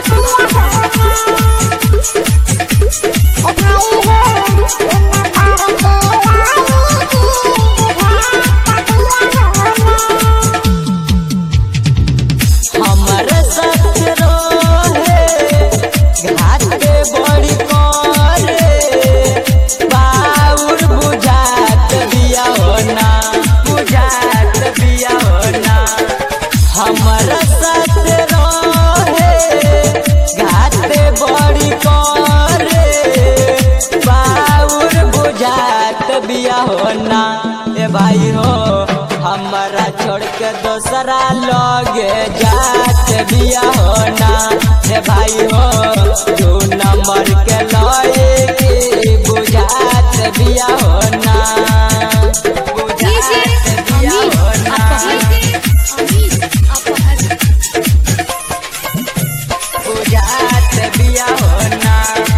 भाई हो हमारा छोड़ के दूसरा लगे जात बिया होना हे भाई हो तू नंबर के लए की बुझात बिया होना बुझात बिया होना बुझात बिया होना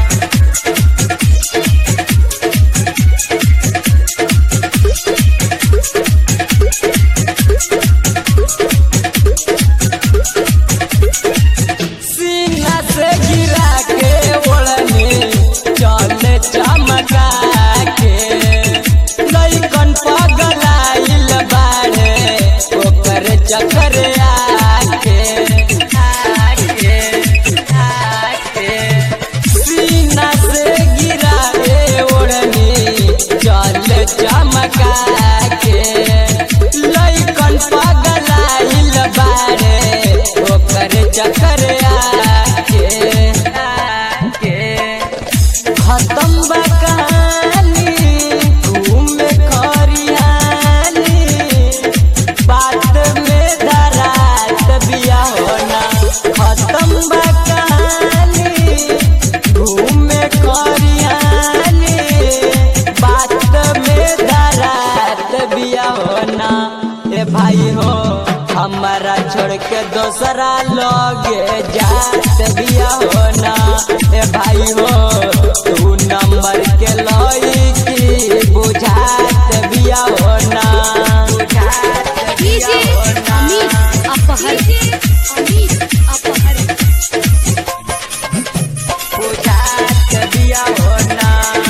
चक्कर आके सीना से गिरा के ओढ़नी चल चमका के लइकन पगलाइल बारे ओकर चक्कर आके खत्म बा कहानी घूमे खरियानी बात में दरात बिया होना खत्म बा कहानी घूमे खरियानी बात में दरात बिया होना ए भाई हो हमारा छोड़ के दूसरा लगे जात बिया होना ए भाई हो तू नंबर के लई की बुझात बिया होना बुझात बिया होना बुझात बिया होना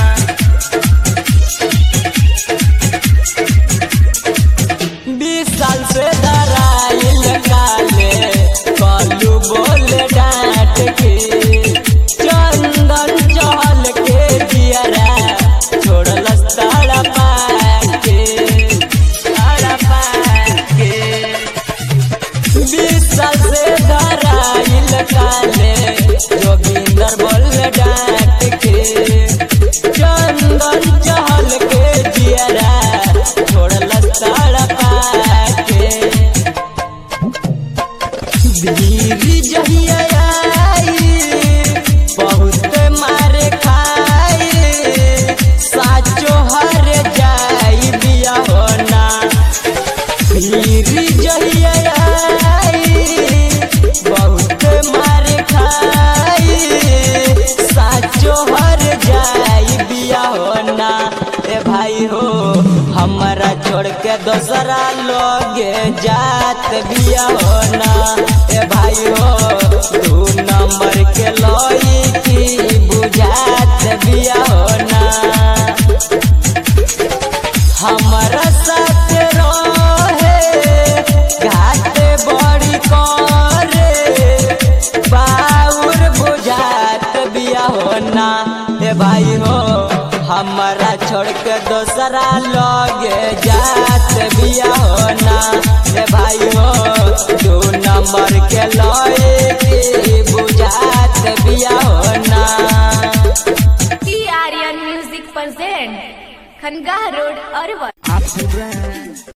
20 साल से धराइल काले कलू बोल डांट के चंदन चहल के दियरा छोड़लस तड़पा के 20 साल से धराइल काले जोगिंदर बोल डांट के चंदन चहल के दियरा छोड़लस तड़पा के धीरी जहिया बहुत मारे खाए साचो हर जाई बिया होना धीरी जहिया बहुत मारे खाए साचो हर जाई बिया होना ए भाई हो हमारा छोड़ के दूसरा लगे जात बिया होना ए भाई हो तू नंबर के लई की बुझात बिया होना हमारा साथ रहे घाट बड़ी करे बाउर बुझात बिया होना ए भाई हो हमारा छोड़ के दूसरा लगे जात बिया होना ए भाई हो तू नंबर के लए की बुझात बिया होना Aryan music present Khangah road Arwal. आप सुन रहे हैं